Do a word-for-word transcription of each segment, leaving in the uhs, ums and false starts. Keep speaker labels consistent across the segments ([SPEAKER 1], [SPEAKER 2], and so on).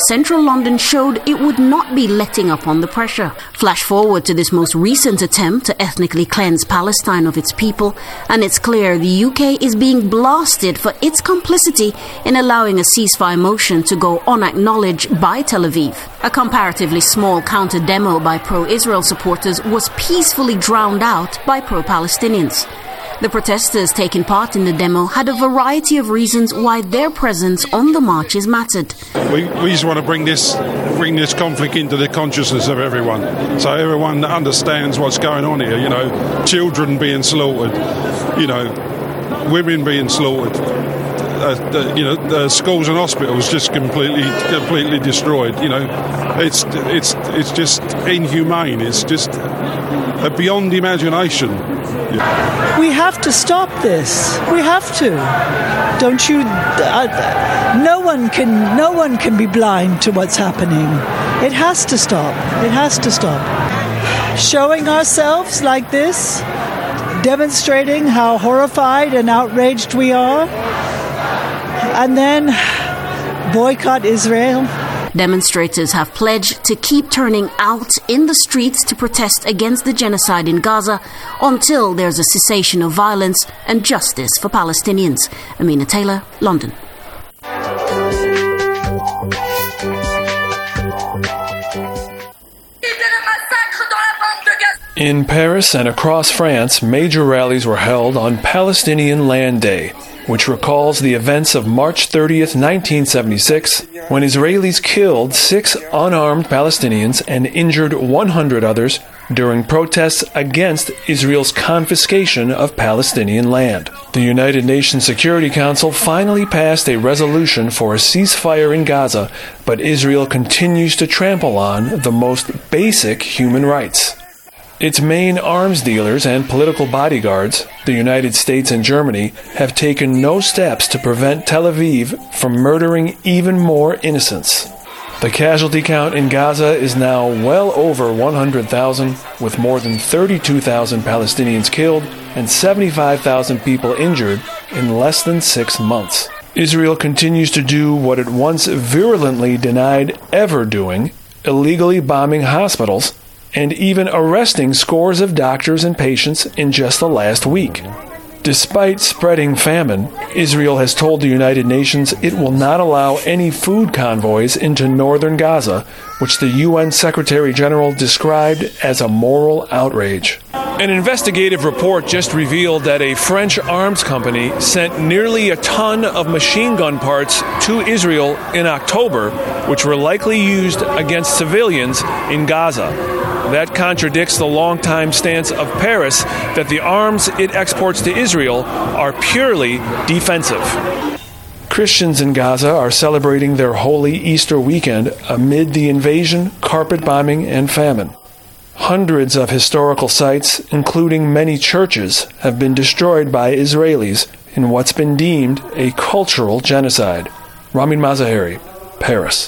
[SPEAKER 1] central London showed it would not be letting up on the pressure. Flash forward to this most recent attempt to ethnically cleanse Palestine of its people, and it's clear the U K is being blasted for its complicity in allowing a ceasefire motion to go unacknowledged by Tel Aviv. A comparatively small counter-demo by pro-Israel supporters was peacefully drowned out by pro-Palestinians. The protesters taking part in the demo had a variety of reasons why their presence on the marches mattered.
[SPEAKER 2] We, we just want to bring this bring this conflict into the consciousness of everyone, so everyone understands what's going on here. You know, children being slaughtered, you know, women being slaughtered, uh, the, you know, the schools and hospitals just completely completely destroyed. You know, it's it's it's just inhumane. It's just beyond imagination. Yeah.
[SPEAKER 3] We have to stop this. We have to. Don't you? Uh, no one can. No one can be blind to what's happening. It has to stop. It has to stop. Showing ourselves like this, demonstrating how horrified and outraged we are, and then boycott Israel.
[SPEAKER 1] Demonstrators have pledged to keep turning out in the streets to protest against the genocide in Gaza until there's a cessation of violence and justice for Palestinians. Amina Taylor, London.
[SPEAKER 4] In Paris and across France, major rallies were held on Palestinian Land Day, which recalls the events of March thirtieth, nineteen seventy-six, when Israelis killed six unarmed Palestinians and injured one hundred others during protests against Israel's confiscation of Palestinian land. The United Nations Security Council finally passed a resolution for a ceasefire in Gaza, but Israel continues to trample on the most basic human rights. Its main arms dealers and political bodyguards, the United States and Germany, have taken no steps to prevent Tel Aviv from murdering even more innocents. The casualty count in Gaza is now well over one hundred thousand, with more than thirty-two thousand Palestinians killed and seventy-five thousand people injured in less than six months. Israel continues to do what it once virulently denied ever doing, illegally bombing hospitals, and even arresting scores of doctors and patients in just the last week. Despite spreading famine, Israel has told the United Nations it will not allow any food convoys into northern Gaza, which the U N Secretary General described as a moral outrage. An investigative report just revealed that a French arms company sent nearly a ton of machine gun parts to Israel in October, which were likely used against civilians in Gaza. That contradicts the longtime stance of Paris that the arms it exports to Israel are purely defensive. Christians in Gaza are celebrating their holy Easter weekend amid the invasion, carpet bombing, and famine. Hundreds of historical sites, including many churches, have been destroyed by Israelis in what's been deemed a cultural genocide. Ramin Mazaheri, Paris.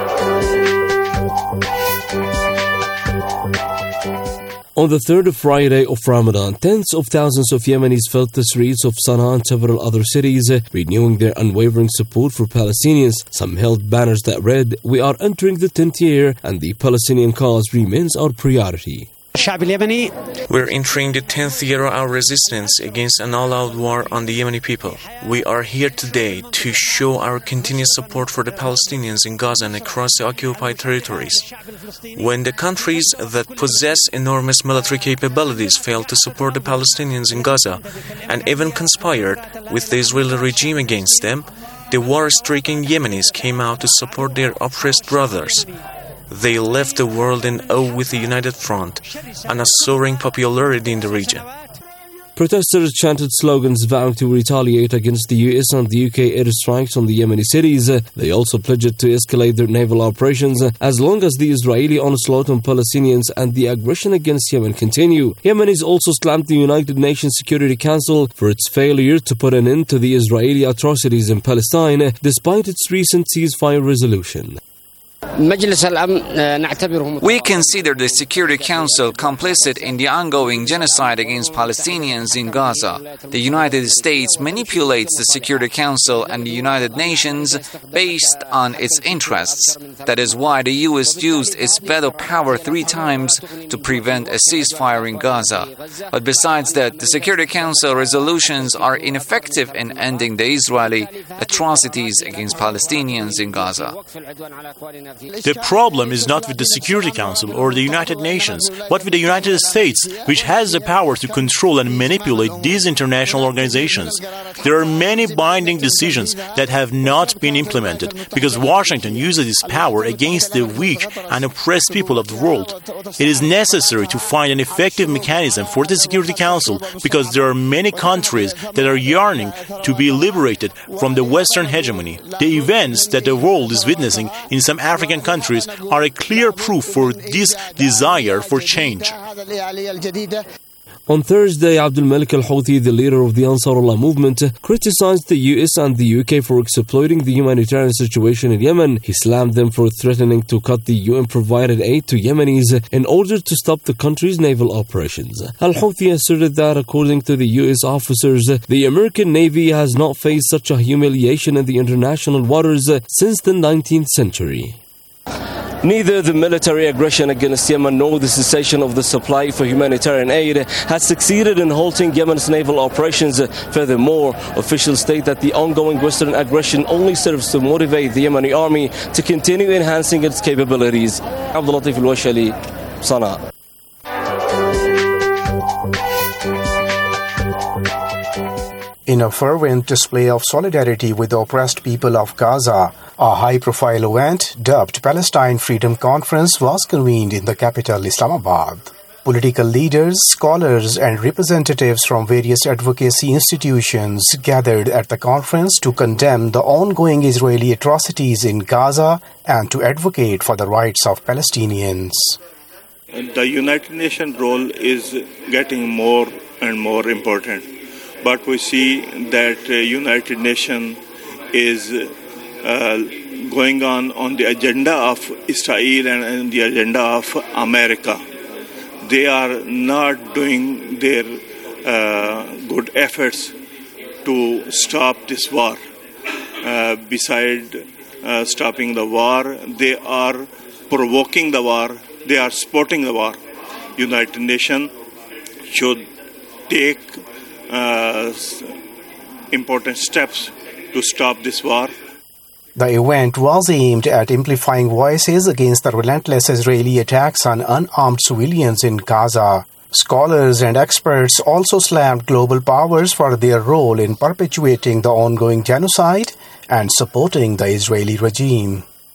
[SPEAKER 5] On the third Friday of Ramadan, tens of thousands of Yemenis filled the streets of Sana'a and several other cities, renewing their unwavering support for Palestinians. Some held banners that read, "We are entering the tenth year and the Palestinian cause remains our priority."
[SPEAKER 6] We're entering the tenth year of our resistance against an all-out war on the Yemeni people. We are here today to show our continued support for the Palestinians in Gaza and across the occupied territories. When the countries that possess enormous military capabilities failed to support the Palestinians in Gaza and even conspired with the Israeli regime against them, the war-stricken Yemenis came out to support their oppressed brothers. They left the world in awe with the United Front and a soaring popularity in the region.
[SPEAKER 5] Protesters chanted slogans vowing to retaliate against the U S and the U K airstrikes on the Yemeni cities. They also pledged to escalate their naval operations as long as the Israeli onslaught on Palestinians and the aggression against Yemen continue. Yemenis also slammed the United Nations Security Council for its failure to put an end to the Israeli atrocities in Palestine, despite its recent ceasefire resolution.
[SPEAKER 7] We consider the Security Council complicit in the ongoing genocide against Palestinians in Gaza. The United States manipulates the Security Council and the United Nations based on its interests. That is why the U S used its veto power three times to prevent a ceasefire in Gaza. But besides that, the Security Council resolutions are ineffective in ending the Israeli atrocities against Palestinians in Gaza.
[SPEAKER 8] The problem is not with the Security Council or the United Nations, but with the United States, which has the power to control and manipulate these international organizations. There are many binding decisions that have not been implemented because Washington uses its power against the weak and oppressed people of the world. It is necessary to find an effective mechanism for the Security Council because there are many countries that are yearning to be liberated from the Western hegemony. The events that the world is witnessing in some African countries are a clear proof for this desire for change.
[SPEAKER 5] On Thursday, Abdul Malik al-Houthi, the leader of the Ansarullah movement, criticized the U S and the U K for exploiting the humanitarian situation in Yemen. He slammed them for threatening to cut the U N-provided aid to Yemenis in order to stop the country's naval operations. Al-Houthi asserted that, according to the U S officers, the American Navy has not faced such a humiliation in the international waters since the nineteenth century. Neither the military aggression against Yemen nor the cessation of the supply for humanitarian aid has succeeded in halting Yemen's naval operations. Furthermore, officials state that the ongoing Western aggression only serves to motivate the Yemeni army to continue enhancing its capabilities. Abdul Latif al-Washali, Sana'a.
[SPEAKER 9] In a fervent display of solidarity with the oppressed people of Gaza, a high-profile event dubbed Palestine Freedom Conference was convened in the capital Islamabad. Political leaders, scholars and representatives from various advocacy institutions gathered at the conference to condemn the ongoing Israeli atrocities in Gaza and to advocate for the rights of Palestinians.
[SPEAKER 10] The United Nations role is getting more and more important. But we see that uh, United Nations is uh, going on on the agenda of Israel and, and the agenda of America. They are not doing their uh, good efforts to stop this war. Uh, beside uh, stopping the war, they are provoking the war. They are supporting the war. United Nations should take Uh, important steps to stop this war.
[SPEAKER 9] The event was aimed at amplifying voices against the relentless Israeli attacks on unarmed civilians in Gaza. Scholars and experts also slammed global powers for their role in perpetuating the ongoing genocide and supporting the Israeli regime.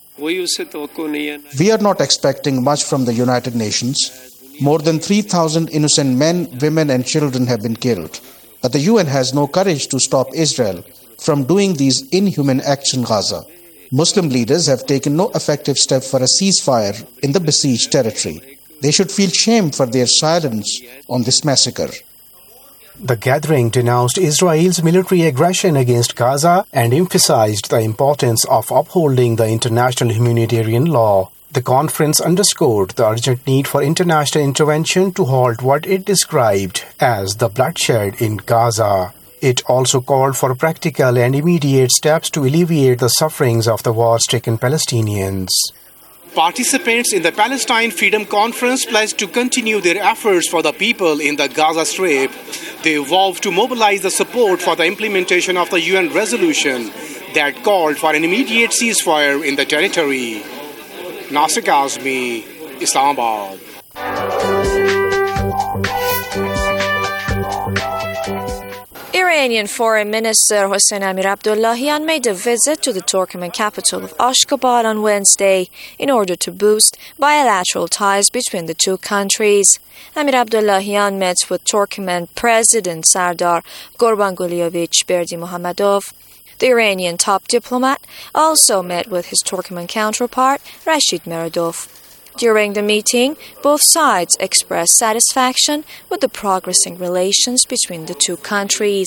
[SPEAKER 11] We are not expecting much from the United Nations. More than three thousand innocent men, women and children have been killed. But the U N has no courage to stop Israel from doing these inhuman acts in Gaza. Muslim leaders have taken no effective step for a ceasefire in the besieged territory. They should feel shame for their silence on this massacre.
[SPEAKER 9] The gathering denounced Israel's military aggression against Gaza and emphasized the importance of upholding the international humanitarian law. The conference underscored the urgent need for international intervention to halt what it described as the bloodshed in Gaza. It also called for practical and immediate steps to alleviate the sufferings of the war-stricken Palestinians.
[SPEAKER 12] Participants in the Palestine Freedom Conference pledged to continue their efforts for the people in the Gaza Strip. They vowed to mobilize the support for the implementation of the U N resolution that called for an immediate ceasefire in the territory. Nasir Kazmi, Islamabad.
[SPEAKER 13] Iranian Foreign Minister Hossein Amir Abdullahian made a visit to the Turkmen capital of Ashgabat on Wednesday in order to boost bilateral ties between the two countries. Amir Abdullahian met with Turkmen President Sardar Gurbangulyevich Berdimuhamedov. The Iranian top diplomat also met with his Turkmen counterpart Rashid Meredov. During the meeting, both sides expressed satisfaction with the progressing relations between the two countries.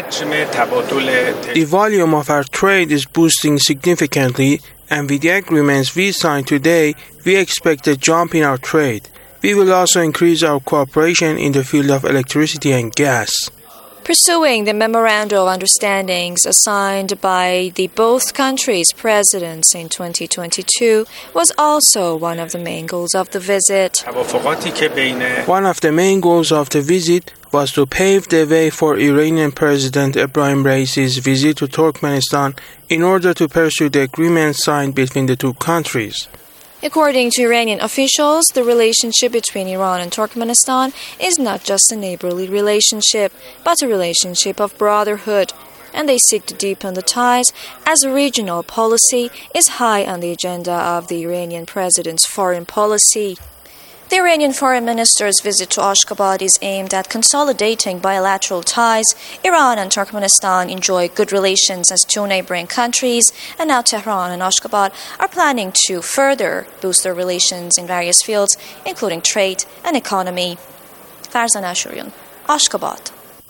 [SPEAKER 14] The volume of our trade is boosting significantly, and with the agreements we signed today, we expect a jump in our trade. We will also increase our cooperation in the field of electricity and gas.
[SPEAKER 13] Pursuing the Memorandum of Understandings signed by the both countries' presidents in twenty twenty-two was also one of the main goals of the visit.
[SPEAKER 14] One of the main goals of the visit was to pave the way for Iranian President Ebrahim Raisi's visit to Turkmenistan in order to pursue the agreement signed between the two countries.
[SPEAKER 13] According to Iranian officials, the relationship between Iran and Turkmenistan is not just a neighborly relationship, but a relationship of brotherhood, and they seek to deepen the ties as a regional policy is high on the agenda of the Iranian president's foreign policy. The Iranian foreign minister's visit to Ashgabat is aimed at consolidating bilateral ties. Iran and Turkmenistan enjoy good relations as two neighboring countries, and now Tehran and Ashgabat are planning to further boost their relations in various fields, including trade and economy. Farzan Ashurian, Ashgabat.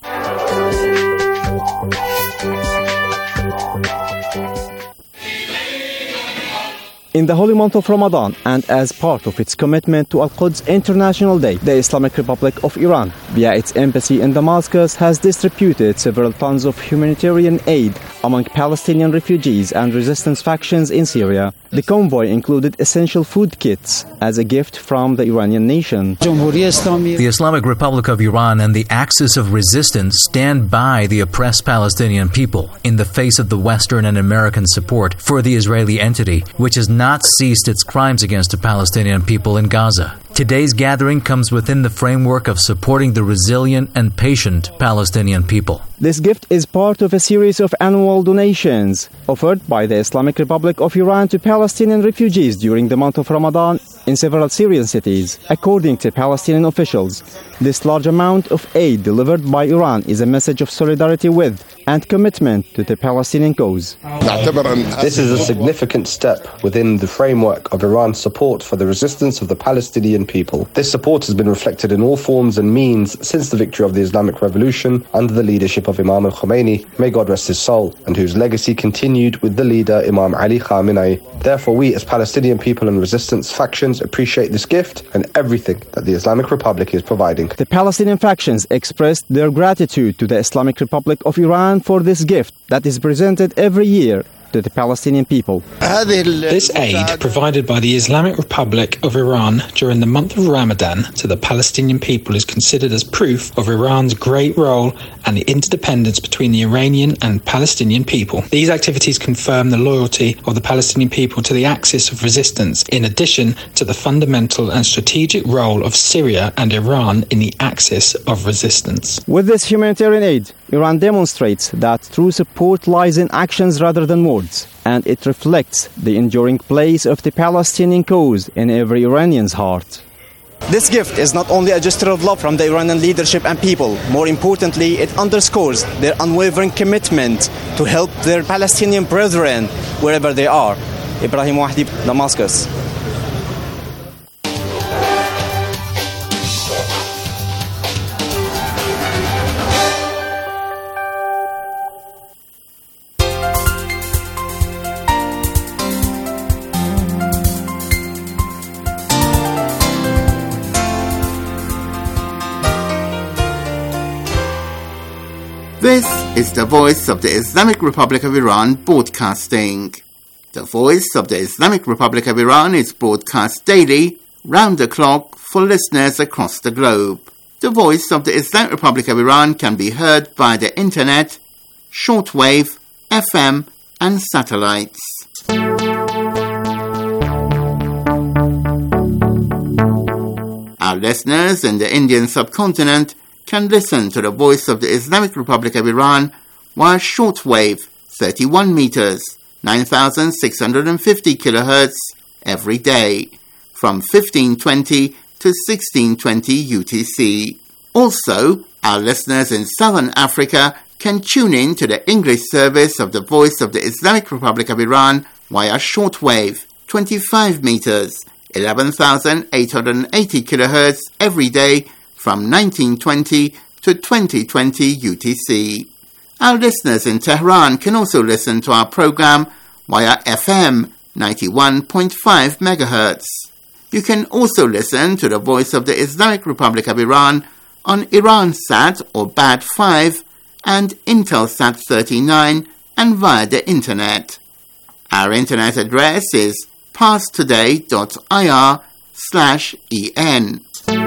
[SPEAKER 15] In the holy month of Ramadan, and as part of its commitment to Al-Quds International Day, the Islamic Republic of Iran, via its embassy in Damascus, has distributed several tons of humanitarian aid among Palestinian refugees and resistance factions in Syria. The convoy included essential food kits as a gift from the Iranian nation.
[SPEAKER 16] The Islamic Republic of Iran and the Axis of Resistance stand by the oppressed Palestinian people in the face of the Western and American support for the Israeli entity, which has not ceased its crimes against the Palestinian people in Gaza. Today's gathering comes within the framework of supporting the resilient and patient Palestinian people.
[SPEAKER 15] This gift is part of a series of annual donations offered by the Islamic Republic of Iran to Palestinian refugees during the month of Ramadan in several Syrian cities. According to Palestinian officials, this large amount of aid delivered by Iran is a message of solidarity with and commitment to the Palestinian cause.
[SPEAKER 17] This is a significant step within the framework of Iran's support for the resistance of the Palestinian people. This support has been reflected in all forms and means since the victory of the Islamic Revolution under the leadership of Imam al-Khomeini, may God rest his soul, and whose legacy continued with the leader Imam Ali Khamenei. Therefore, we as Palestinian people and resistance factions appreciate this gift and everything that the Islamic Republic is providing.
[SPEAKER 15] The Palestinian factions expressed their gratitude to the Islamic Republic of Iran for this gift that is presented every year to the Palestinian people.
[SPEAKER 18] This aid provided by the Islamic Republic of Iran during the month of Ramadan to the Palestinian people is considered as proof of Iran's great role and the interdependence between the Iranian and Palestinian people. These activities confirm the loyalty of the Palestinian people to the axis of resistance, in addition to the fundamental and strategic role of Syria and Iran in the axis of resistance.
[SPEAKER 15] With this humanitarian aid, Iran demonstrates that true support lies in actions rather than words, and it reflects the enduring place of the Palestinian cause in every Iranian's heart. This gift is not only a gesture of love from the Iranian leadership and people. More importantly, it underscores their unwavering commitment to help their Palestinian brethren wherever they are. Ibrahim Wahdi, Damascus.
[SPEAKER 19] This is the Voice of the Islamic Republic of Iran broadcasting. The Voice of the Islamic Republic of Iran is broadcast daily, round the clock, for listeners across the globe. The Voice of the Islamic Republic of Iran can be heard by the internet, shortwave, F M, and satellites. Our listeners in the Indian subcontinent can listen to the Voice of the Islamic Republic of Iran via shortwave thirty-one meters, nine thousand six hundred fifty kilohertz every day from fifteen twenty to sixteen twenty U T C. Also, our listeners in Southern Africa can tune in to the English service of the Voice of the Islamic Republic of Iran via shortwave twenty-five meters, eleven thousand eight hundred eighty kilohertz every day from nineteen twenty to twenty twenty U T C. Our listeners in Tehran can also listen to our program via F M ninety-one point five megahertz. You can also listen to the Voice of the Islamic Republic of Iran on Iransat or B A D five and Intelsat thirty-nine and via the Internet. Our Internet address is parstoday.ir slash en.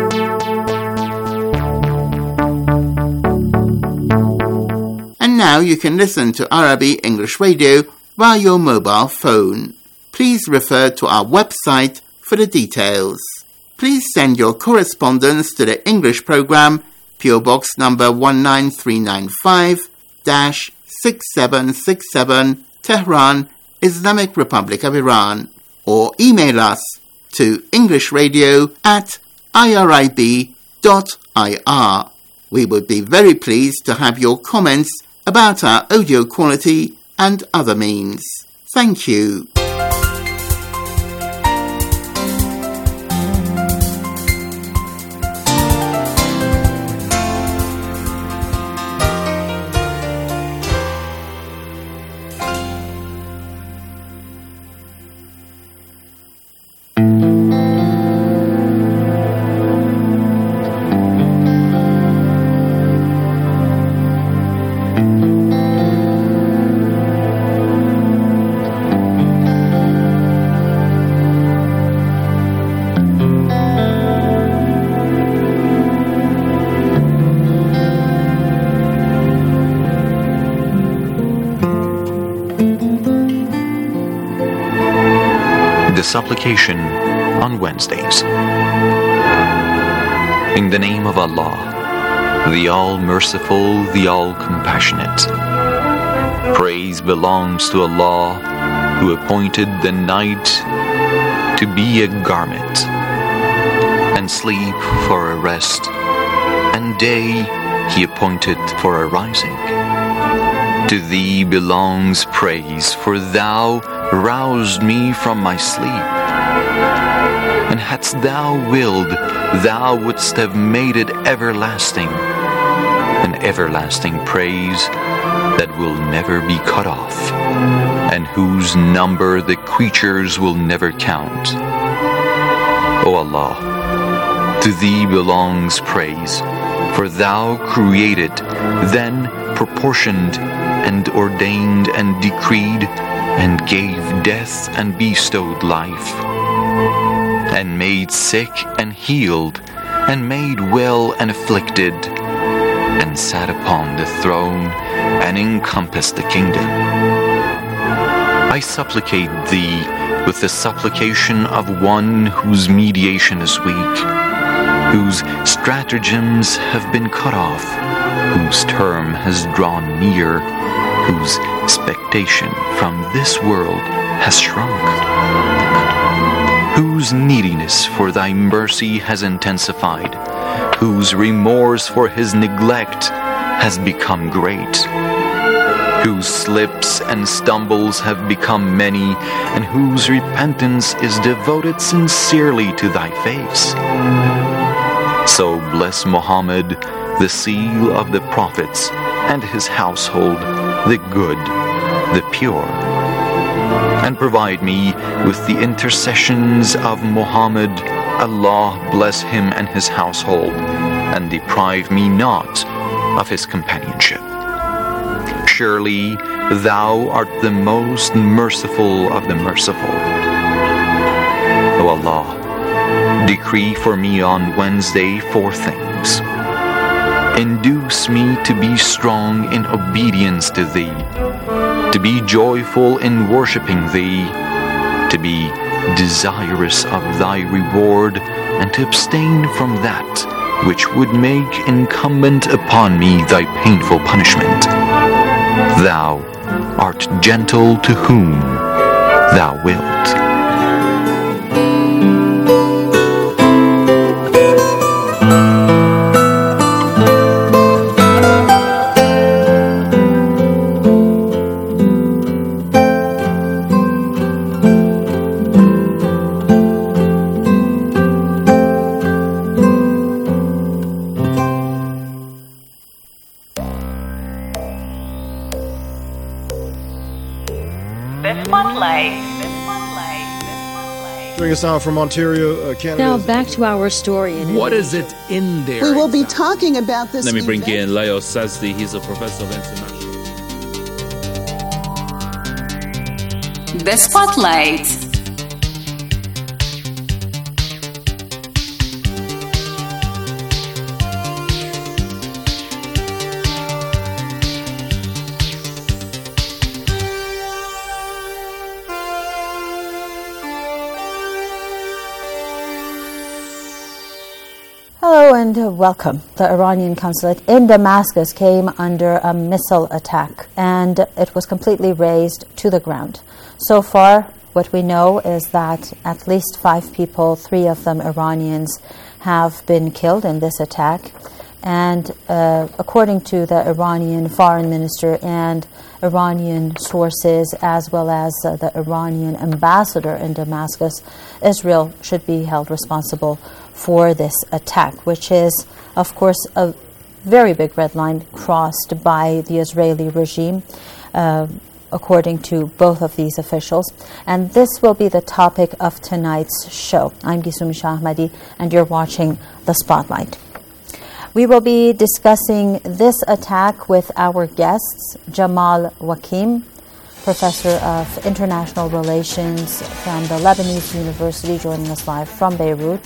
[SPEAKER 19] And now you can listen to Arabic English Radio via your mobile phone. Please refer to our website for the details. Please send your correspondence to the English program, P O Box number one nine three nine five, six seven six seven, Tehran, Islamic Republic of Iran, or email us to englishradio at irib dot ir. We would be very pleased to have your comments about our audio quality and other means. Thank you.
[SPEAKER 20] Supplication on Wednesdays. In the name of Allah, the All-Merciful, the All-Compassionate. Praise belongs to Allah, who appointed the night to be a garment, and sleep for a rest, and day He appointed for a rising. To Thee belongs praise, for Thou roused me from my sleep. And hadst Thou willed, Thou wouldst have made it everlasting, an everlasting praise that will never be cut off, and whose number the creatures will never count. O Allah, to Thee belongs praise, for Thou created, then proportioned, and ordained and decreed, and gave death and bestowed life, and made sick and healed, and made well and afflicted, and sat upon the throne, and encompassed the kingdom. I supplicate Thee with the supplication of one whose mediation is weak, whose stratagems have been cut off, whose term has drawn near, whose expectation from this world has shrunk, whose neediness for Thy mercy has intensified, whose remorse for his neglect has become great, whose slips and stumbles have become many, and whose repentance is devoted sincerely to Thy face. So bless Muhammad, the seal of the prophets, and his household, the good, the pure, and provide me with the intercessions of Muhammad. Allah bless him and his household, and deprive me not of his companionship. Surely Thou art the most merciful of the merciful. O Allah, decree for me on Wednesday four things. Induce me to be strong in obedience to Thee, to be joyful in worshipping Thee, to be desirous of Thy reward, and to abstain from that which would make incumbent upon me Thy painful punishment. Thou art gentle to whom Thou wilt.
[SPEAKER 21] joining us now from Ontario, uh, Canada.
[SPEAKER 22] Now back to our story. In
[SPEAKER 23] what is it in there?
[SPEAKER 24] We will be talking about this.
[SPEAKER 23] Let me bring
[SPEAKER 24] event.
[SPEAKER 23] in Leo Sazdi. He's a professor of international.
[SPEAKER 25] The Spotlight.
[SPEAKER 26] Hello and welcome. The Iranian consulate in Damascus came under a missile attack and it was completely razed to the ground. So far, what we know is that at least five people, three of them Iranians, have been killed in this attack. And uh, according to the Iranian foreign minister and Iranian sources, as well as uh, the Iranian ambassador in Damascus, Israel should be held responsible for this attack, which is, of course, a very big red line crossed by the Israeli regime, uh, according to both of these officials. And this will be the topic of tonight's show. I'm Gisumi Shahmadi, and you're watching The Spotlight. We will be discussing this attack with our guests, Jamal Wakim, Professor of International Relations from the Lebanese University, joining us live from Beirut.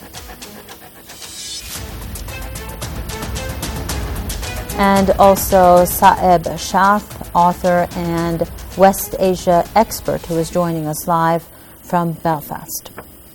[SPEAKER 26] And also Saeb Shaf, author and West Asia expert, who is joining us live from Belfast.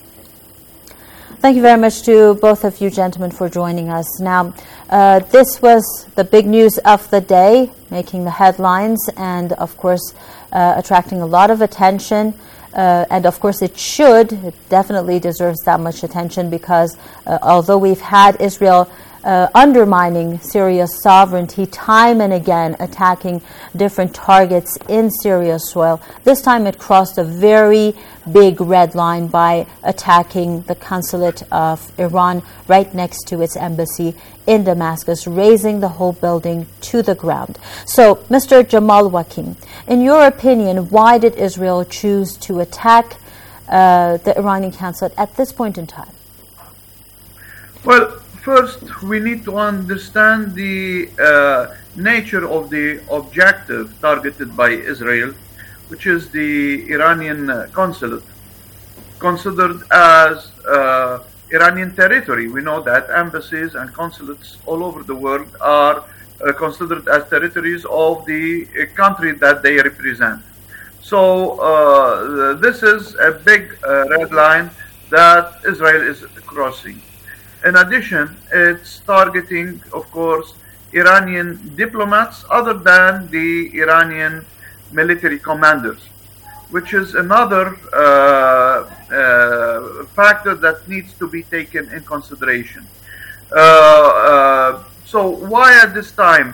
[SPEAKER 26] Thank you very much to both of you gentlemen for joining us. Now, uh, this was the big news of the day, making the headlines and, of course, uh, attracting a lot of attention. Uh, and, of course, it should. It definitely deserves that much attention because uh, although we've had Israel Uh, undermining Syria's sovereignty time and again, attacking different targets in Syria's soil, this time it crossed a very big red line by attacking the consulate of Iran right next to its embassy in Damascus, raising the whole building to the ground. So, Mister Jamal Wakim, in your opinion, why did Israel choose to attack uh, the Iranian consulate at this point in time?
[SPEAKER 27] Well, first, we need to understand the uh, nature of the objective targeted by Israel, which is the Iranian uh, consulate, considered as uh, Iranian territory. We know that embassies and consulates all over the world are uh, considered as territories of the uh, country that they represent. So uh, this is a big uh, red line that Israel is crossing. In addition, it's targeting, of course, Iranian diplomats other than the Iranian military commanders, which is another uh, uh, factor that needs to be taken in consideration. Uh, uh, so why at this time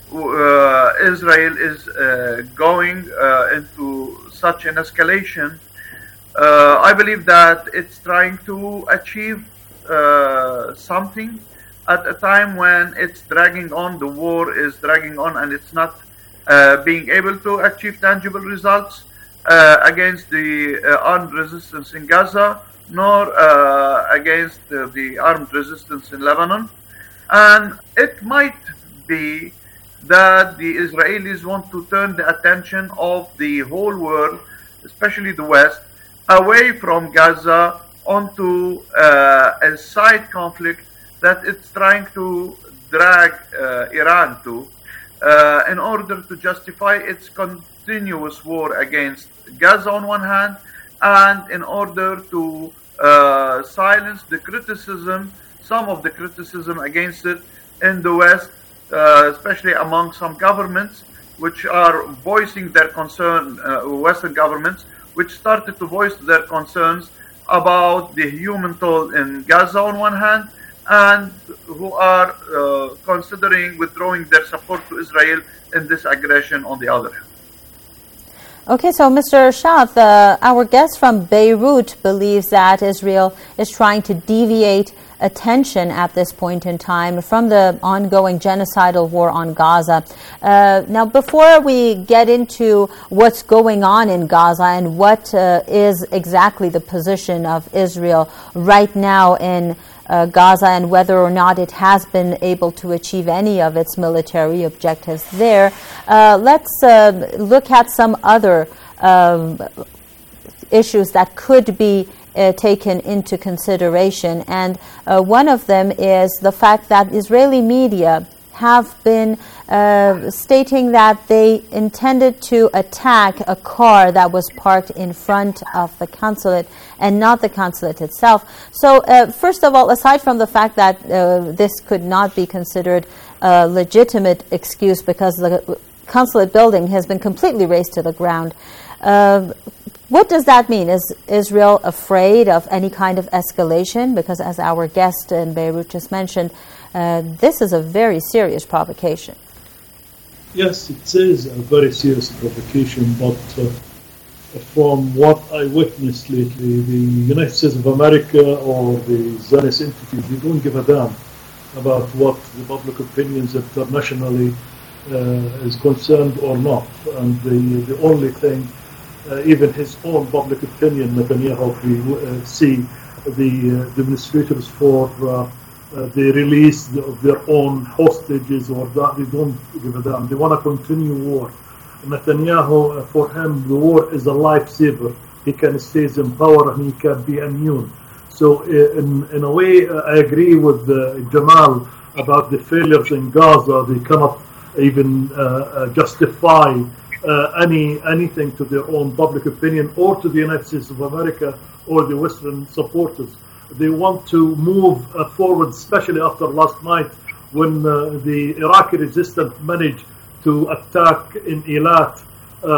[SPEAKER 27] uh, Israel is uh, going uh, into such an escalation? Uh, I believe that it's trying to achieve Uh, something at a time when it's dragging on, the war is dragging on, and it's not uh, being able to achieve tangible results uh, against the uh, armed resistance in Gaza, nor uh, against uh, the armed resistance in Lebanon. And it might be that the Israelis want to turn the attention of the whole world, especially the West, away from Gaza onto uh, a side conflict that it's trying to drag uh, Iran to uh, in order to justify its continuous war against Gaza on one hand, and in order to uh, silence the criticism, some of the criticism against it in the West, uh, especially among some governments which are voicing their concern, uh, Western governments, which started to voice their concerns about the human toll in Gaza on one hand, and who are uh, considering withdrawing their support to Israel in this aggression on the other hand.
[SPEAKER 26] Okay, so Mister Shah, uh, our guest from Beirut believes that Israel is trying to deviate attention at this point in time from the ongoing genocidal war on Gaza. Uh, now, before we get into what's going on in Gaza and what uh, is exactly the position of Israel right now in uh, Gaza and whether or not it has been able to achieve any of its military objectives there, uh, let's uh, look at some other um, issues that could be Uh, taken into consideration, and uh, one of them is the fact that Israeli media have been uh, stating that they intended to attack a car that was parked in front of the consulate and not the consulate itself. So uh, first of all, aside from the fact that uh, this could not be considered a legitimate excuse because the consulate building has been completely razed to the ground, uh, what does that mean? Is Israel afraid of any kind of escalation? Because as our guest in Beirut just mentioned, uh, this is a very serious provocation.
[SPEAKER 1] Yes, it is a very serious provocation, but uh, from what I witnessed lately, the United States of America or the Zionist entities, they don't give a damn about what the public opinions internationally uh, is concerned or not. And the, the only thing Uh, even his own public opinion, Netanyahu, we uh, see the uh, demonstrators for uh, uh, the release of their own hostages or that, they don't give a damn. They want to continue war. Netanyahu, uh, for him, the war is a lifesaver. He can stay in power and he can be immune. So uh, in, in a way, uh, I agree with uh, Jamal about the failures in Gaza. They cannot even uh, uh, justify Uh, any anything to their own public opinion or to the United States of America or the Western supporters. They want to move uh, forward, especially after last night when uh, the Iraqi resistance managed to attack in Eilat uh,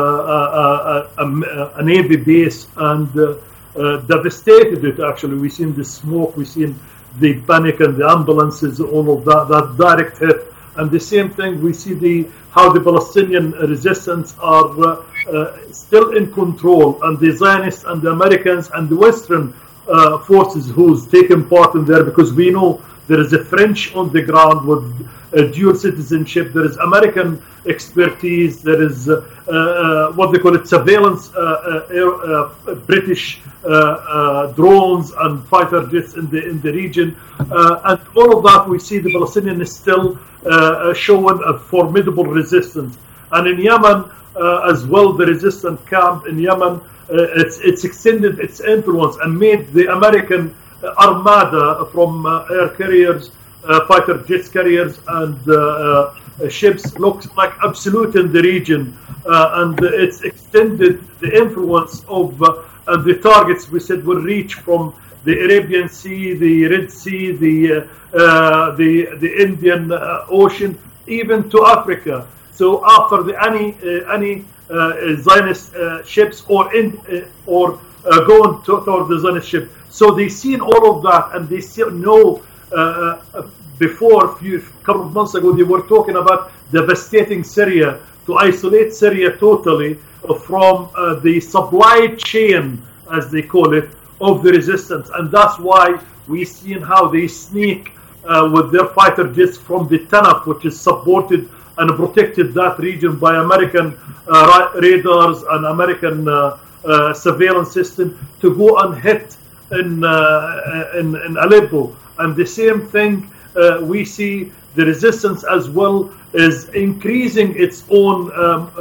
[SPEAKER 1] uh, uh, a Navy base and uh, uh, devastated it. Actually, we've seen the smoke, we've seen the panic and the ambulances, all of that, that direct hit. And the same thing, we see the how the Palestinian resistance are uh, uh, still in control, and the Zionists and the Americans and the Western uh, forces who's taken part in there, because we know there is a French on the ground with uh, dual citizenship, there is American expertise, there is uh, uh, what they call it, surveillance, uh, uh, air, uh, British uh, uh, drones and fighter jets in the in the region, uh, and all of that we see the Palestinian is still uh, showing a formidable resistance. And in Yemen uh, as well, the resistance camp in Yemen, uh, it's it's extended its influence and made the American armada from uh, air carriers, uh, fighter jet carriers, and uh, uh, ships looks like absolute in the region, uh, and it's extended the influence of uh, and the targets we said will reach from the Arabian Sea, the Red Sea, the uh, uh, the the Indian uh, Ocean, even to Africa. So after the any uh, any uh, Zionist uh, ships or in uh, or uh, going to, toward the Zionist ship, so they seen all of that, and they still know. Uh, before a few couple of months ago, they were talking about devastating Syria, to isolate Syria totally from uh, the supply chain, as they call it, of the resistance. And that's why we seen how they sneak uh, with their fighter jets from the Tanaf, which is supported and protected that region by American uh, ra- radars and American uh, uh, surveillance system, to go and hit in, uh, in, in Aleppo. And the same thing, uh, we see the resistance as well is increasing its own um,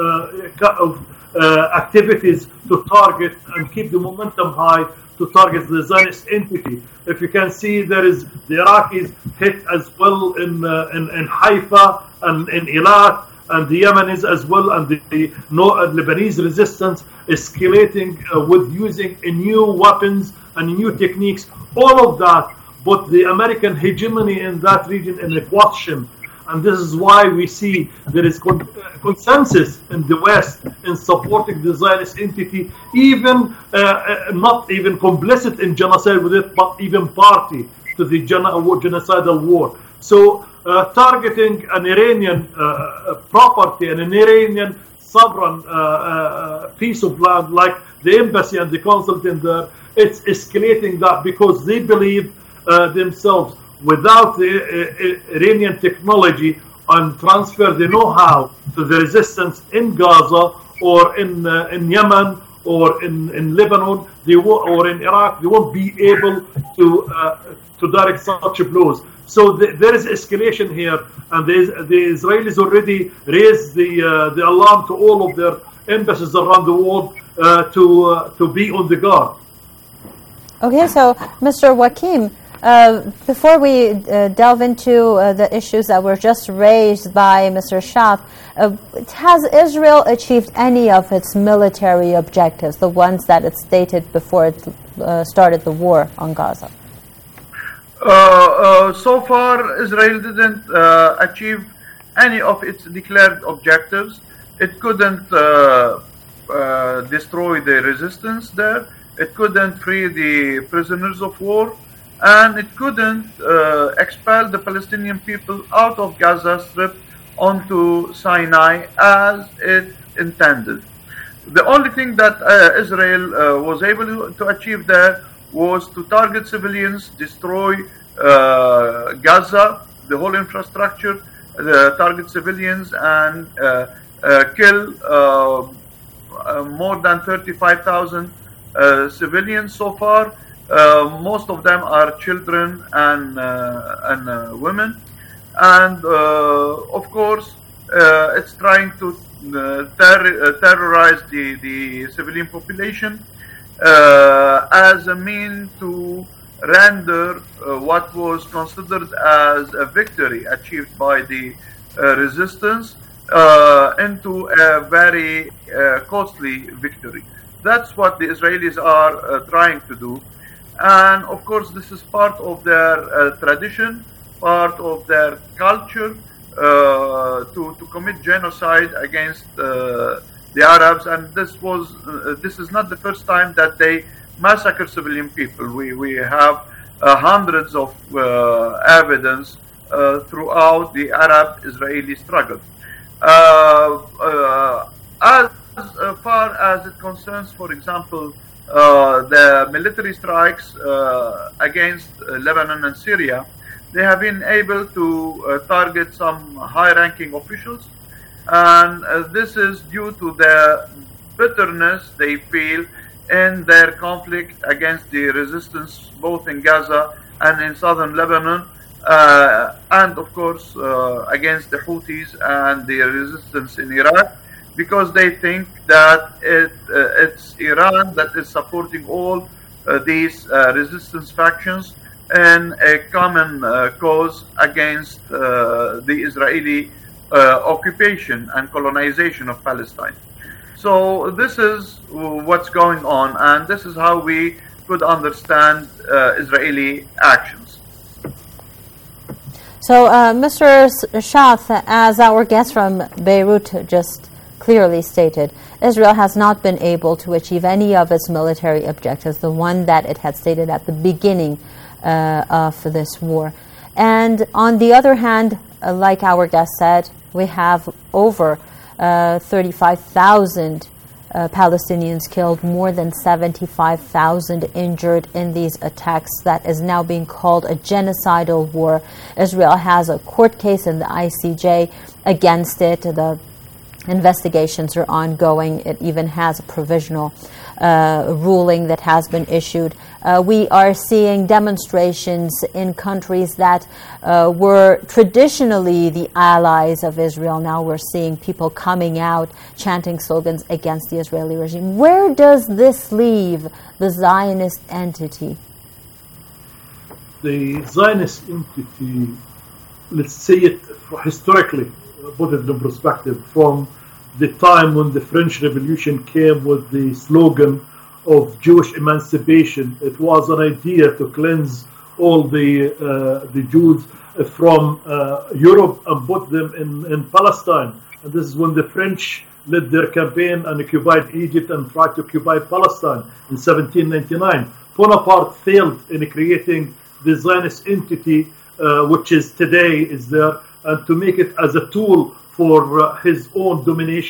[SPEAKER 1] uh, of, uh, activities to target and keep the momentum high to target the Zionist entity. If you can see, there is the Iraqis hit as well in uh, in, in Haifa and in Eilat, and the Yemenis as well, and the, the no, uh, Lebanese resistance escalating uh, with using uh, new weapons and new techniques. All of that, but the American hegemony in that region in a question. And this is why we see there is con- consensus in the West in supporting the Zionist entity, even uh, uh, not even complicit in genocide with it, but even party to the gen- genocidal war. So uh, targeting an Iranian uh, property and an Iranian sovereign uh, uh, piece of land like the embassy and the consulate in there, it's escalating that because they believe uh, themselves without the uh, Iranian technology and transfer the know-how to the resistance in Gaza or in uh, in Yemen or in, in Lebanon, they will, or in Iraq, they won't be able to uh, to direct such blows. So the, there is escalation here, and the, the Israelis already raised the uh, the alarm to all of their embassies around the world uh, to uh, to be on the guard.
[SPEAKER 26] Okay, so Mister Wakim, uh, before we uh, delve into uh, the issues that were just raised by Mister Shaf, uh, has Israel achieved any of its military objectives, the ones that it stated before it uh, started the war on Gaza?
[SPEAKER 27] Uh, uh, so far, Israel didn't uh, achieve any of its declared objectives. It couldn't uh, uh, destroy the resistance there. It couldn't free the prisoners of war. And it couldn't uh, expel the Palestinian people out of Gaza Strip onto Sinai as it intended. The only thing that uh, Israel uh, was able to, to achieve there was to target civilians, destroy uh, Gaza, the whole infrastructure, uh, target civilians, and uh, uh, kill uh, uh, more than thirty-five thousand uh, civilians so far. Uh, most of them are children and uh, and uh, women, and uh, of course uh, it's trying to uh, ter- uh, terrorize the, the civilian population uh, as a mean to render uh, what was considered as a victory achieved by the uh, resistance uh, into a very uh, costly victory. That's what the Israelis are uh, trying to do. And of course, this is part of their uh, tradition, part of their culture, uh, to, to commit genocide against uh, the Arabs. And this was uh, this is not the first time that they massacre civilian people. We we have uh, hundreds of uh, evidence uh, throughout the Arab-Israeli struggle. Uh, uh, as far as it concerns, for example, Uh, the military strikes uh, against uh, Lebanon and Syria, they have been able to uh, target some high-ranking officials, and uh, this is due to the bitterness they feel in their conflict against the resistance both in Gaza and in southern Lebanon, uh, and of course uh, against the Houthis and the resistance in Iraq, because they think that it, uh, it's Iran that is supporting all uh, these uh, resistance factions in a common uh, cause against uh, the Israeli uh, occupation and colonization of Palestine. So this is what's going on, and this is how we could understand uh, Israeli actions.
[SPEAKER 26] So, uh, Mister Shaf, as our guest from Beirut just clearly stated, Israel has not been able to achieve any of its military objectives, the one that it had stated at the beginning uh, of this war. And on the other hand, uh, like our guest said, we have over uh, thirty-five thousand uh, Palestinians killed, more than seventy-five thousand injured in these attacks that is now being called a genocidal war. Israel has a court case in the I C J against it. The investigations are ongoing. It even has a provisional uh, ruling that has been issued. Uh, we are seeing demonstrations in countries that uh, were traditionally the allies of Israel. Now we're seeing people coming out chanting slogans against the Israeli regime. Where does this leave the Zionist entity?
[SPEAKER 1] The Zionist entity, let's say it historically, put it in perspective, from the time when the French Revolution came with the slogan of Jewish emancipation. It was an idea to cleanse all the uh, the Jews from uh, Europe and put them in, in Palestine. And this is when the French led their campaign and occupied Egypt and tried to occupy Palestine in seventeen ninety-nine. Bonaparte failed in creating the Zionist entity, uh, which is today is there, and to make it as a tool for uh, his own domination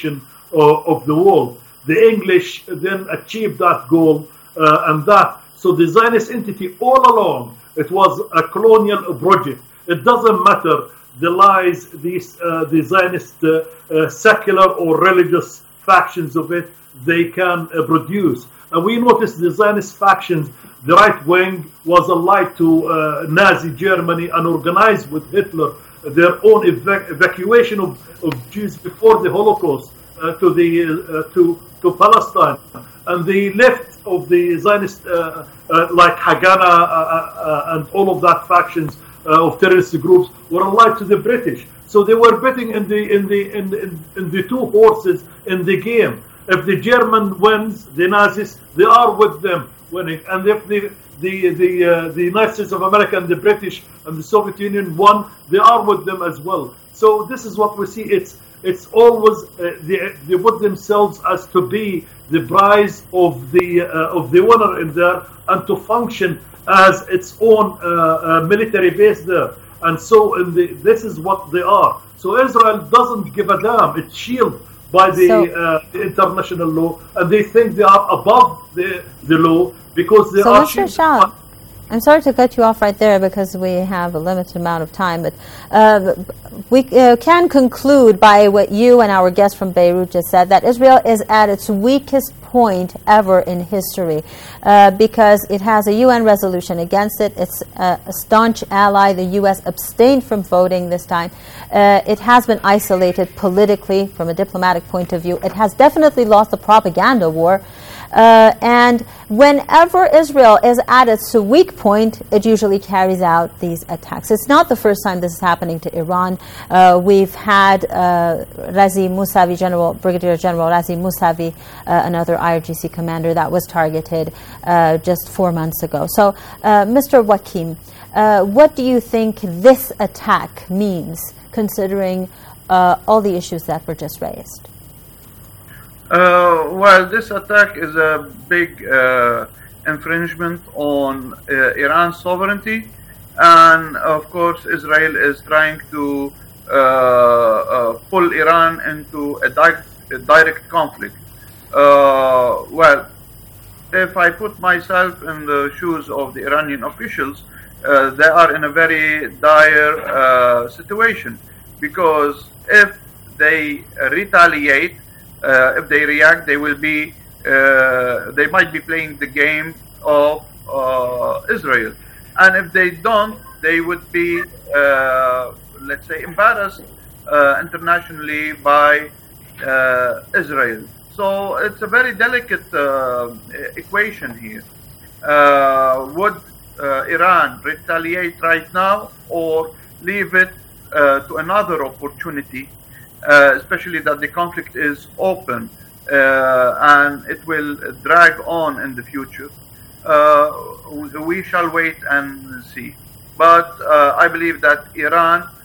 [SPEAKER 1] uh, of the world. The English then achieved that goal uh, and that. So the Zionist entity all along, it was a colonial project. It doesn't matter the lies these uh, the Zionist uh, uh, secular or religious factions of it they can uh, produce. And we noticed the Zionist factions, the right wing was allied to uh, Nazi Germany and organized with Hitler their own evac- evacuation of, of Jews before the Holocaust uh, to the uh, to to Palestine. And the left of the Zionist, uh, uh, like Haganah uh, uh, and all of that factions uh, of terrorist groups, were allied to the British. So they were betting in the in the in, in, in the two horses in the game. If the German wins, the Nazis, they are with them winning. And if the the the uh, the United States of America and the British and the Soviet Union won, they are with them as well. So this is what we see. It's it's always uh, they, they put themselves as to be the prize of the uh, of the winner in there, and to function as its own uh, uh, military base there. And so in the, this is what they are. So Israel doesn't give a damn. It's shielded by the,
[SPEAKER 26] so,
[SPEAKER 1] uh, the international law, and they think they are above the, the law because they
[SPEAKER 26] so
[SPEAKER 1] are
[SPEAKER 26] Mister Shah, I'm sorry to cut you off right there because we have a limited amount of time, but uh, we uh, can conclude by what you and our guest from Beirut just said, that Israel is at its weakest point ever in history uh, because it has a U N resolution against it. It's uh, a staunch ally. The U S abstained from voting this time. Uh, it has been isolated politically from a diplomatic point of view. It has definitely lost the propaganda war. Uh, and whenever Israel is at its weak point, it usually carries out these attacks. It's not the first time this is happening to Iran. Uh, we've had uh, Razi Mousavi, General Brigadier General Razi Mousavi, uh, another I R G C commander that was targeted uh, just four months ago. So, uh, Mister Wakim, uh, what do you think this attack means, considering uh, all the issues that were just raised?
[SPEAKER 27] Uh, well, this attack is a big uh, infringement on uh, Iran's sovereignty, and of course Israel is trying to uh, uh, pull Iran into a, di- a direct conflict. Uh, well, if I put myself in the shoes of the Iranian officials, uh, they are in a very dire uh, situation, because if they retaliate, Uh, if they react, they will be, uh, they might be playing the game of uh, Israel. And if they don't, they would be, uh, let's say, embarrassed uh, internationally by uh, Israel. So it's a very delicate uh, equation here. Uh, would uh, Iran retaliate right now, or leave it uh, to another opportunity? Uh, especially that the conflict is open uh, and it will drag on in the future. Uh, we shall wait and see. But uh, I believe that Iran uh,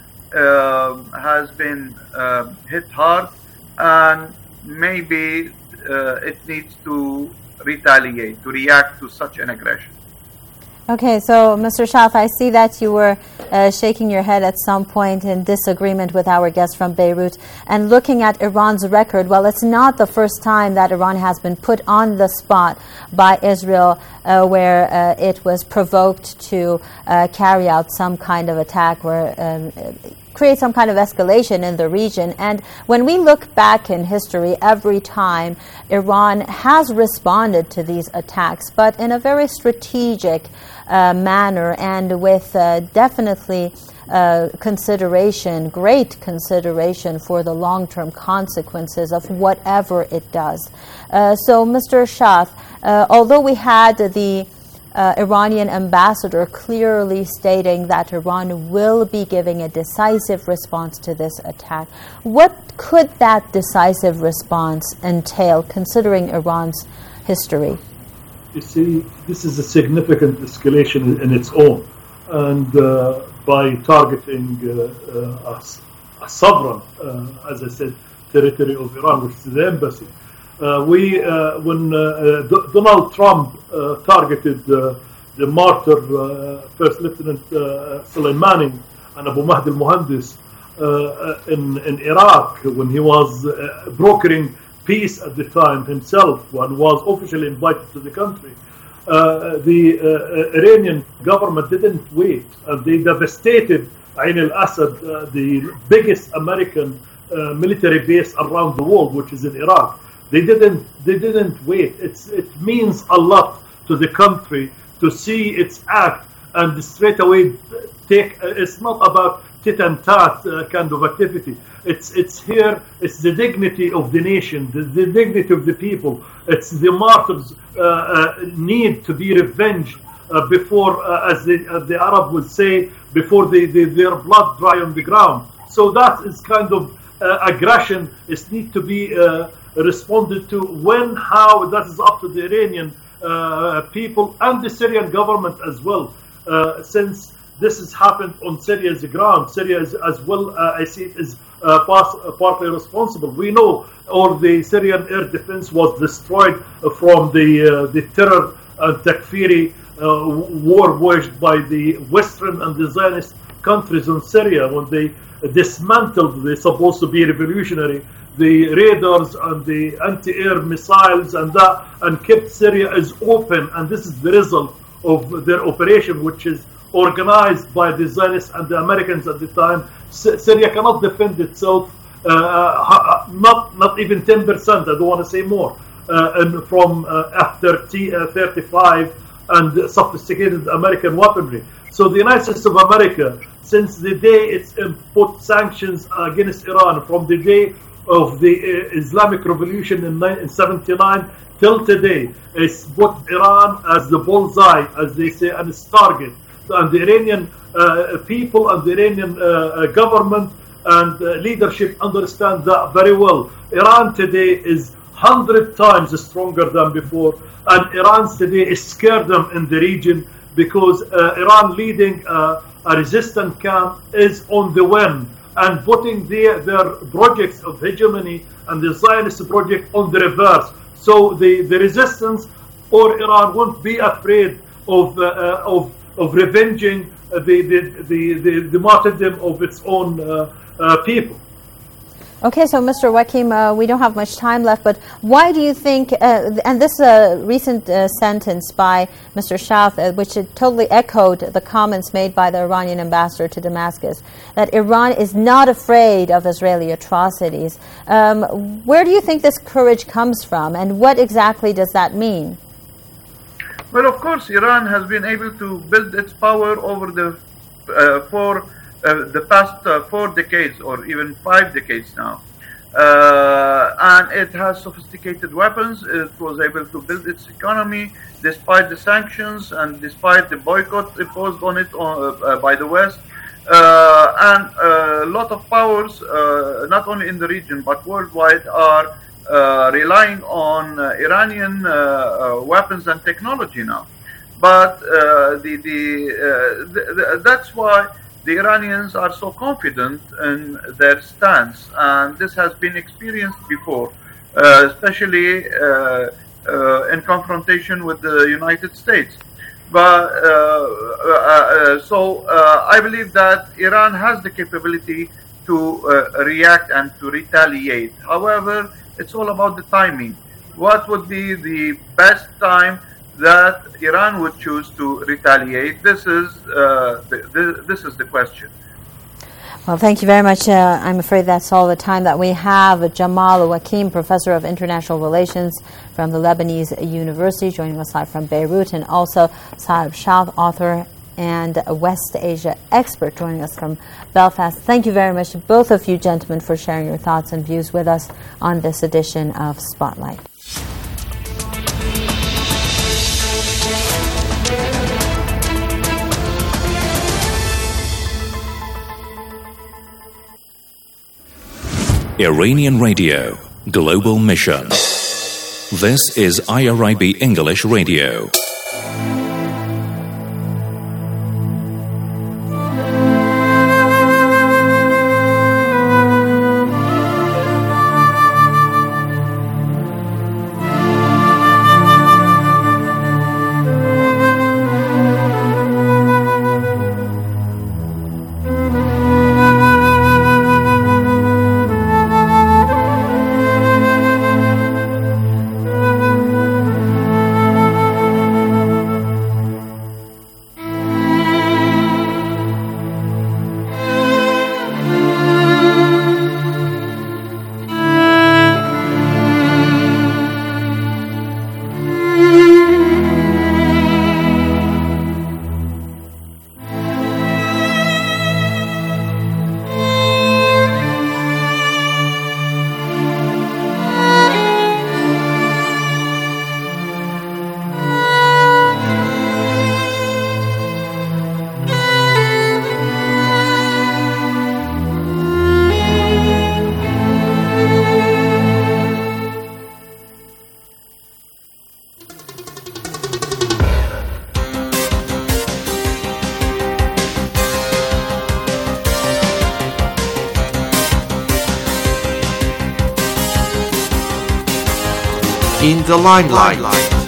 [SPEAKER 27] has been uh, hit hard, and maybe uh, it needs to retaliate, to react to such an aggression.
[SPEAKER 26] Okay, so Mister Shaf, I see that you were uh, shaking your head at some point in disagreement with our guest from Beirut. And looking at Iran's record, well, it's not the first time that Iran has been put on the spot by Israel, uh, where uh, it was provoked to uh, carry out some kind of attack, where um, create some kind of escalation in the region. And when we look back in history, every time Iran has responded to these attacks, but in a very strategic uh, manner and with uh, definitely uh, consideration, great consideration for the long-term consequences of whatever it does. Uh, so, Mister Shaf, uh, although we had the Uh, Iranian ambassador clearly stating that Iran will be giving a decisive response to this attack, what could that decisive response entail, considering Iran's history?
[SPEAKER 1] You see, this is a significant escalation in its own, and uh, by targeting uh, uh, a, a sovereign, uh, as I said, territory of Iran, which is the embassy. Uh, we, uh, when uh, D- Donald Trump uh, targeted uh, the martyr uh, First Lieutenant uh, Soleimani and Abu Mahdi al-Muhandis uh, in, in Iraq, when he was uh, brokering peace at the time himself, and was officially invited to the country, uh, the uh, Iranian government didn't wait, and they devastated Ain al-Assad, uh, the biggest American uh, military base around the world, which is in Iraq. They didn't. They didn't wait. It's. It means a lot to the country to see its act and straight away take. Uh, it's not about tit and tat uh, kind of activity. It's. It's here. It's the dignity of the nation, the, the dignity of the people. It's the martyrs' uh, uh, need to be revenged uh, before, uh, as the as the Arab would say, before they, they, their blood dry on the ground. So that is kind of uh, aggression. It needs to be uh, responded to. When, how, that is up to the Iranian uh, people and the Syrian government as well. Uh, since this has happened on Syria's ground, Syria is as well, uh, I see it is uh, pas- uh, partly responsible. We know all the Syrian air defense was destroyed from the uh, the terror and Takfiri uh, war waged by the Western and the Zionist countries in Syria when they dismantled, they're supposed to be revolutionary, the radars and the anti-air missiles and that, and kept Syria as open. And this is the result of their operation, which is organized by the Zionists and the Americans at the time. S- Syria cannot defend itself, uh, not not even ten percent, I don't want to say more, uh, and from uh, F thirty-five and sophisticated American weaponry. So the United States of America, since the day it's put sanctions against Iran, from the day of the uh, Islamic Revolution in seventy-nine till today, it's put Iran as the bullseye, as they say, and its target. And the Iranian uh, people and the Iranian uh, government and uh, leadership understand that very well. Iran today is hundred times stronger than before, and Iran today is scared them in the region because uh, Iran leading uh, a resistant camp is on the win and putting their, their projects of hegemony and the Zionist project on the reverse. So the, the resistance or Iran won't be afraid of uh, of of revenging the the, the, the, the martyrdom of its own uh, uh, people.
[SPEAKER 26] Okay, so Mister Wakim, uh, we don't have much time left, but why do you think, uh, and this uh, recent uh, sentence by Mister Shouth, uh, which it totally echoed the comments made by the Iranian ambassador to Damascus, that Iran is not afraid of Israeli atrocities. Um, where do you think this courage comes from, and what exactly does that mean?
[SPEAKER 27] Well, of course, Iran has been able to build its power over the uh, four Uh, the past uh, four decades or even five decades now. Uh, and it has sophisticated weapons. It was able to build its economy despite the sanctions and despite the boycott imposed on it on, uh, by the West. Uh, and a lot of powers, uh, not only in the region but worldwide, are uh, relying on uh, Iranian uh, uh, weapons and technology now. But uh, the, the, uh, the, the that's why the Iranians are so confident in their stance, and this has been experienced before, uh, especially uh, uh, in confrontation with the United States. But uh, uh, uh, so uh, I believe that Iran has the capability to uh, react and to retaliate. However, it's all about the timing. What would be the best time that Iran would choose to retaliate? This is uh, the, the, this is the question.
[SPEAKER 26] Well, thank you very much. Uh, I'm afraid that's all the time that we have. Jamal Wakim, Professor of International Relations from the Lebanese University, joining us live from Beirut, and also Saeb Shouth, author and West Asia expert, joining us from Belfast. Thank you very much, both of you gentlemen, for sharing your thoughts and views with us on this edition of Spotlight.
[SPEAKER 2] Iranian Radio, Global Mission. This is I R I B English Radio.
[SPEAKER 19] in the limelight.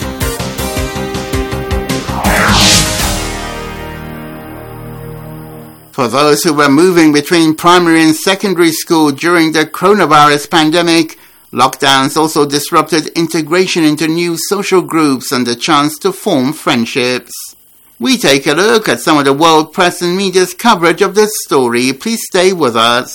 [SPEAKER 19] For those who were moving between primary and secondary school during the coronavirus pandemic, lockdowns also disrupted integration into new social groups and the chance to form friendships. We take a look at some of the world press and media's coverage of this story. Please stay with us.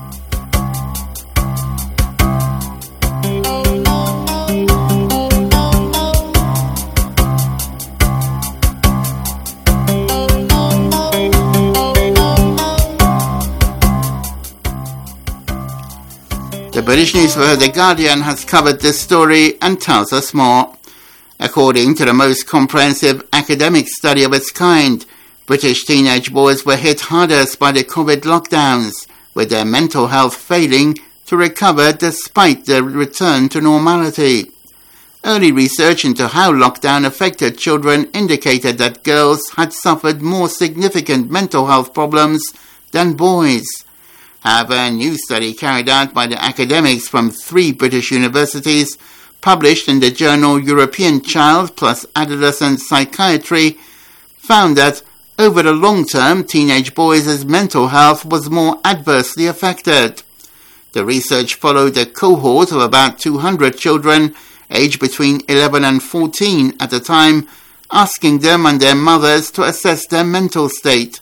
[SPEAKER 19] The British newspaper The Guardian has covered this story and tells us more. According to the most comprehensive academic study of its kind, British teenage boys were hit hardest by the COVID lockdowns, with their mental health failing to recover despite the return to normality. Early research into how lockdown affected children indicated that girls had suffered more significant mental health problems than boys. However, a new study carried out by the academics from three British universities, published in the journal European Child plus Adolescent Psychiatry, found that over the long term, teenage boys' mental health was more adversely affected. The research followed a cohort of about two hundred children aged between eleven and fourteen at the time, asking them and their mothers to assess their mental state.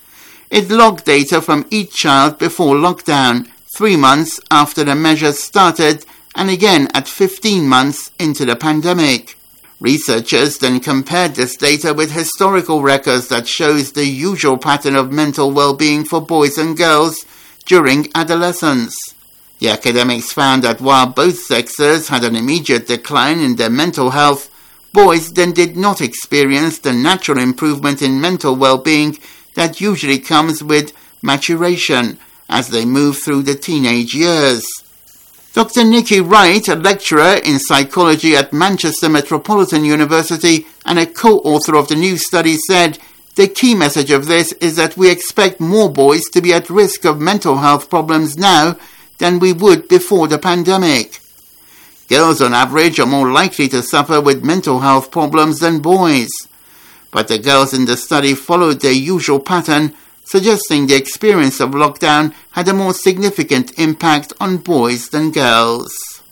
[SPEAKER 19] It logged data from each child before lockdown, three months after the measures started, and again at fifteen months into the pandemic. Researchers then compared this data with historical records that shows the usual pattern of mental well-being for boys and girls during adolescence. The academics found that while both sexes had an immediate decline in their mental health, boys then did not experience the natural improvement in mental well-being that usually comes with maturation as they move through the teenage years. Doctor Nikki Wright, a lecturer in psychology at Manchester Metropolitan University and a co-author of the new study, said, "The key message of this is that we expect more boys to be at risk of mental health problems now than we would before the pandemic. Girls on average are more likely to suffer with mental health problems than boys. But the girls in the study followed their usual pattern, suggesting the experience of lockdown had a more significant impact on boys than girls."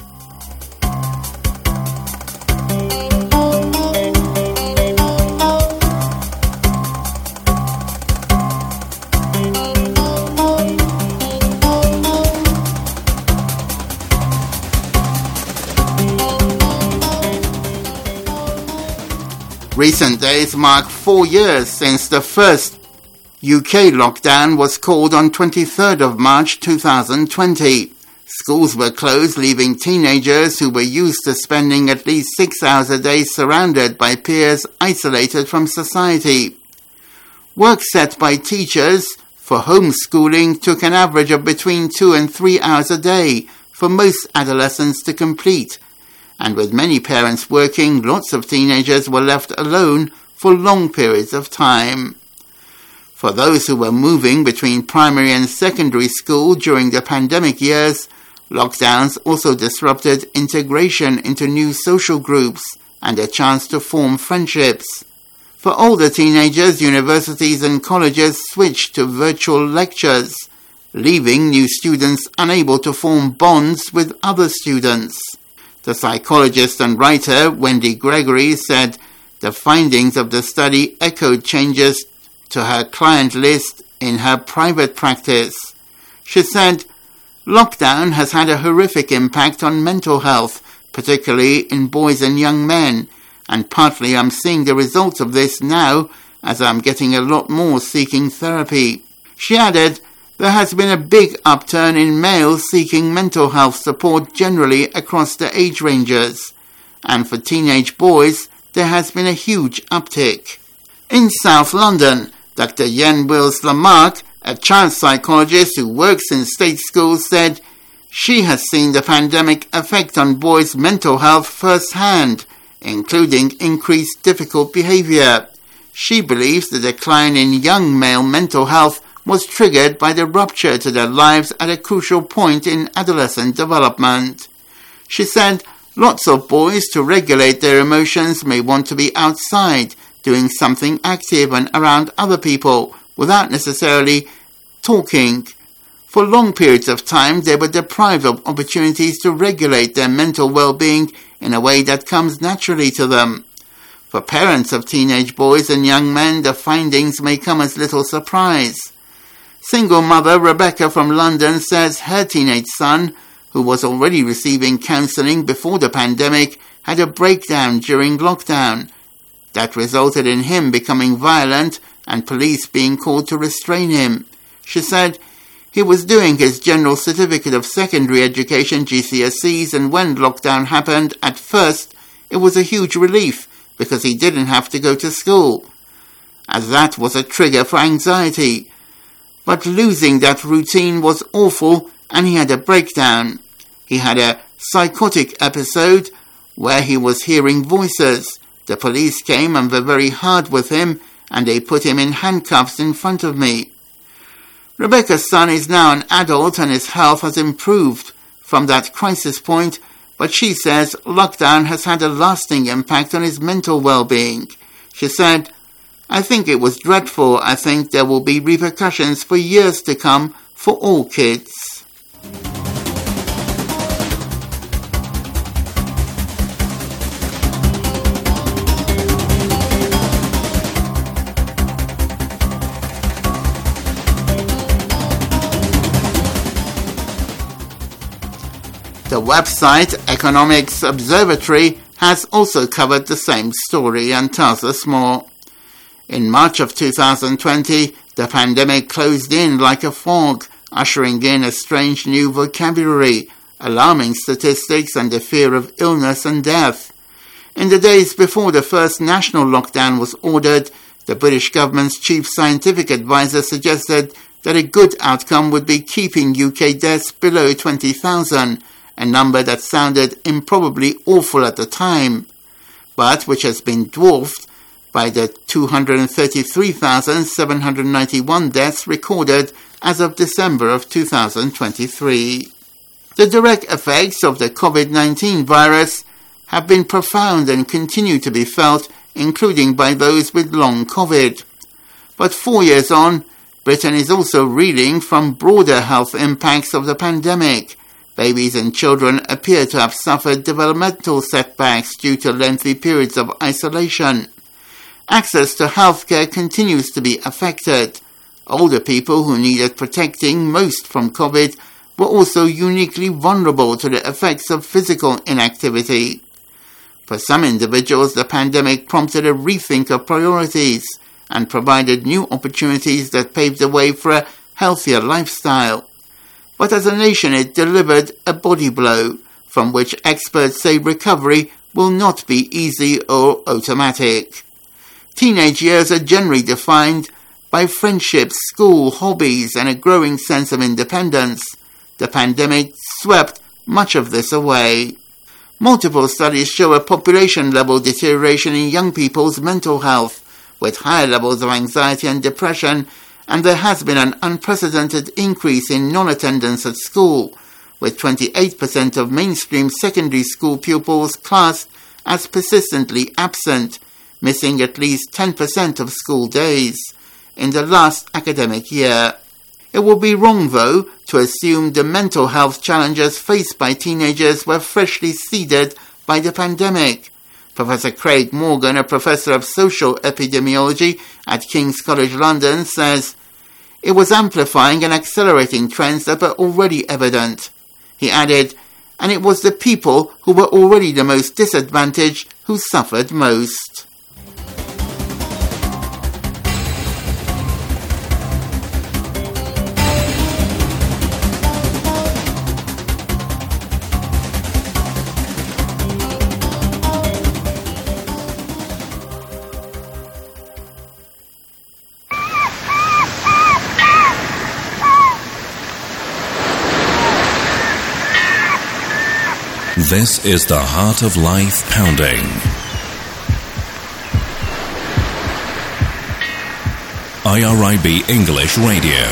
[SPEAKER 19] Recent days mark four years since the first U K lockdown was called on twenty-third of March two thousand twenty. Schools were closed, leaving teenagers who were used to spending at least six hours a day surrounded by peers isolated from society. Work set by teachers for homeschooling took an average of between two and three hours a day for most adolescents to complete, and with many parents working, lots of teenagers were left alone for long periods of time. For those who were moving between primary and secondary school during the pandemic years, lockdowns also disrupted integration into new social groups and a chance to form friendships. For older teenagers, universities and colleges switched to virtual lectures, leaving new students unable to form bonds with other students. The psychologist and writer Wendy Gregory said the findings of the study echoed changes to her client list in her private practice. She said, "Lockdown has had a horrific impact on mental health, particularly in boys and young men, and partly I'm seeing the results of this now as I'm getting a lot more seeking therapy." She added, "There has been a big upturn in males seeking mental health support generally across the age ranges, and for teenage boys there has been a huge uptick." In South London, Doctor Yen Wills Lamarck, a child psychologist who works in state schools, said she has seen the pandemic effect on boys' mental health firsthand, including increased difficult behavior. She believes the decline in young male mental health was triggered by the rupture to their lives at a crucial point in adolescent development. She said, Lots of boys, to regulate their emotions, may want to be outside, doing something active and around other people, without necessarily talking. For long periods of time, they were deprived of opportunities to regulate their mental well-being in a way that comes naturally to them. For parents of teenage boys and young men, the findings may come as little surprise. Single mother Rebecca from London says her teenage son, who was already receiving counselling before the pandemic, had a breakdown during lockdown. That resulted in him becoming violent and police being called to restrain him. She said, he was doing his General Certificate of Secondary Education G C S Es, and when lockdown happened, at first, it was a huge relief because he didn't have to go to school, as that was a trigger for anxiety. But losing that routine was awful, and he had a breakdown. He had a psychotic episode where he was hearing voices. The police came and were very hard with him, and they put him in handcuffs in front of me. Rebecca's son is now an adult and his health has improved from that crisis point, but she says lockdown has had a lasting impact on his mental well-being. She said, I think it was dreadful. I think there will be repercussions for years to come for all kids. The website Economics Observatory has also covered the same story and tells us more. In March of two thousand twenty, the pandemic closed in like a fog, ushering in a strange new vocabulary, alarming statistics and the fear of illness and death. In the days before the first national lockdown was ordered, the British government's chief scientific advisor suggested that a good outcome would be keeping U K deaths below twenty thousand, a number that sounded improbably awful at the time, but which has been dwarfed by the two hundred thirty-three thousand seven hundred ninety-one deaths recorded as of December of two thousand twenty-three. The direct effects of the COVID nineteen virus have been profound and continue to be felt, including by those with long COVID. But four years on, Britain is also reeling from broader health impacts of the pandemic. Babies and children appear to have suffered developmental setbacks due to lengthy periods of isolation. Access to healthcare continues to be affected. Older people who needed protecting most from COVID were also uniquely vulnerable to the effects of physical inactivity. For some individuals, the pandemic prompted a rethink of priorities and provided new opportunities that paved the way for a healthier lifestyle. But as a nation, it delivered a body blow, from which experts say recovery will not be easy or automatic. Teenage years are generally defined by friendships, school, hobbies, and a growing sense of independence. The pandemic swept much of this away. Multiple studies show a population-level deterioration in young people's mental health, with higher levels of anxiety and depression, and there has been an unprecedented increase in non-attendance at school, with twenty-eight percent of mainstream secondary school pupils classed as persistently absent, missing at least ten percent of school days in the last academic year. It would be wrong, though, to assume the mental health challenges faced by teenagers were freshly seeded by the pandemic. Professor Craig Morgan, a professor of social epidemiology at King's College London, says, it was amplifying and accelerating trends that were already evident. He added, and it was the people who were already the most disadvantaged who suffered most.
[SPEAKER 2] This is the Heart of Life Pounding. I R I B English Radio.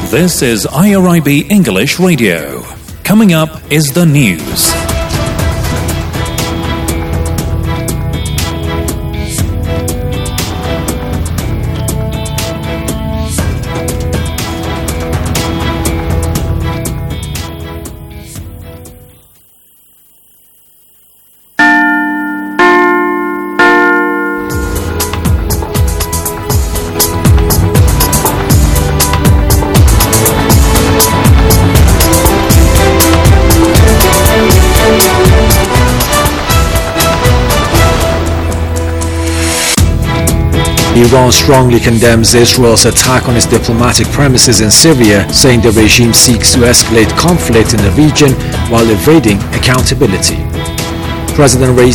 [SPEAKER 2] This is I R I B English Radio. Coming up is the news.
[SPEAKER 3] Iran strongly condemns Israel's attack on its diplomatic premises in Syria, saying the regime seeks to escalate conflict in the region while evading accountability. President Raisi